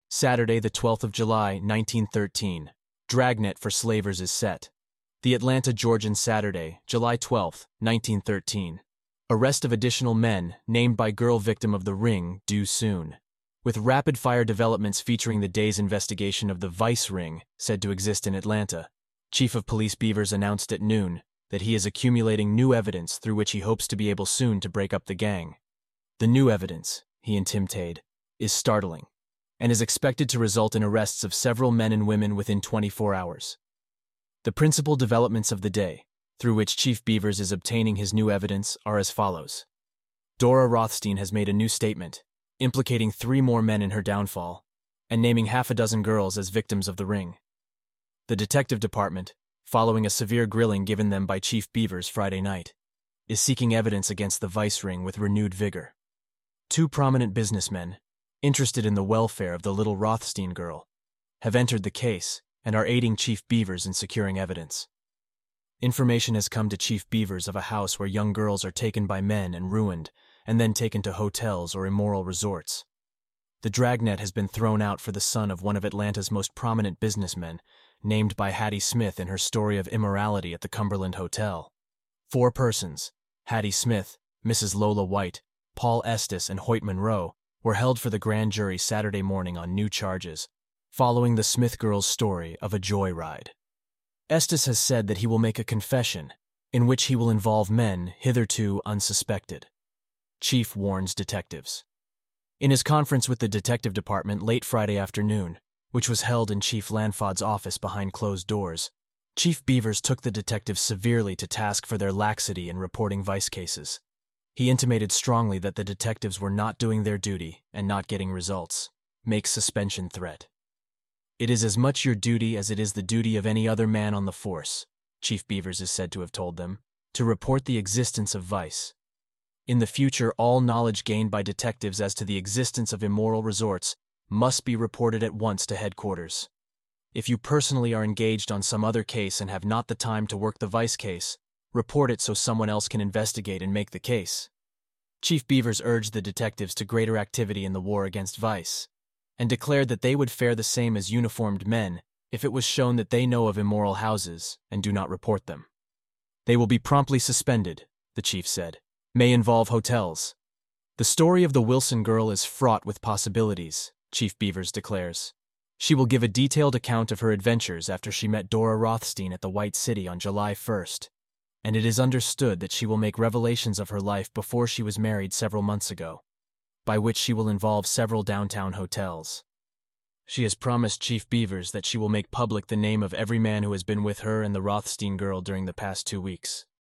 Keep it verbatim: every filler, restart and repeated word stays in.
Saturday, the twelfth of July, nineteen thirteen. Dragnet for slavers is set. The Atlanta Georgian, Saturday, July twelfth, nineteen thirteen. Arrest of additional men, named by girl victim of the ring, due soon. With rapid-fire developments featuring the day's investigation of the Vice Ring, said to exist in Atlanta, Chief of Police Beavers announced at noon that he is accumulating new evidence through which he hopes to be able soon to break up the gang. The new evidence, he intimated, is startling, and is expected to result in arrests of several men and women within twenty-four hours. The principal developments of the day, through which Chief Beavers is obtaining his new evidence, are as follows. Dora Rothstein has made a new statement, implicating three more men in her downfall, and naming half a dozen girls as victims of the ring. The Detective Department, following a severe grilling given them by Chief Beavers Friday night, is seeking evidence against the Vice Ring with renewed vigor. Two prominent businessmen, interested in the welfare of the little Rothstein girl, have entered the case and are aiding Chief Beavers in securing evidence. Information has come to Chief Beavers of a house where young girls are taken by men and ruined, and then taken to hotels or immoral resorts. The dragnet has been thrown out for the son of one of Atlanta's most prominent businessmen, named by Hattie Smith in her story of immorality at the Cumberland Hotel. Four persons, Hattie Smith, Missus Lola White, Paul Estes, and Hoyt Monroe, were held for the grand jury Saturday morning on new charges, following the Smith girls' story of a joyride. Estes has said that he will make a confession, in which he will involve men hitherto unsuspected. Chief warns detectives. In his conference with the Detective Department late Friday afternoon, which was held in Chief Lanfod's office behind closed doors, Chief Beavers took the detectives severely to task for their laxity in reporting vice cases. He intimated strongly that the detectives were not doing their duty and not getting results. Makes suspension threat. It is as much your duty as it is the duty of any other man on the force, Chief Beavers is said to have told them, to report the existence of vice. In the future, all knowledge gained by detectives as to the existence of immoral resorts must be reported at once to headquarters. If you personally are engaged on some other case and have not the time to work the vice case, report it so someone else can investigate and make the case. Chief Beavers urged the detectives to greater activity in the war against vice, and declared that they would fare the same as uniformed men if it was shown that they know of immoral houses and do not report them. They will be promptly suspended, the chief said. May involve hotels. The story of the Wilson girl is fraught with possibilities, Chief Beavers declares. She will give a detailed account of her adventures after she met Dora Rothstein at the White City on July first, and it is understood that she will make revelations of her life before she was married several months ago, by which she will involve several downtown hotels. She has promised Chief Beavers that she will make public the name of every man who has been with her and the Rothstein girl during the past two weeks.